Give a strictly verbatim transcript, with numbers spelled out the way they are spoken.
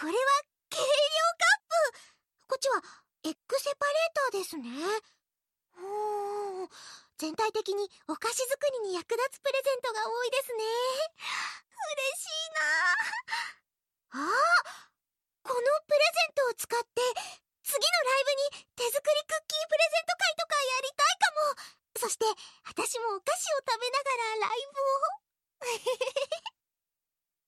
これは計量カップ。こっちはエッグセパレーターですね。ほー、全体的にお菓子作りに役立つプレゼントが多いですね。嬉しいなあ。あ、このプレゼントを使って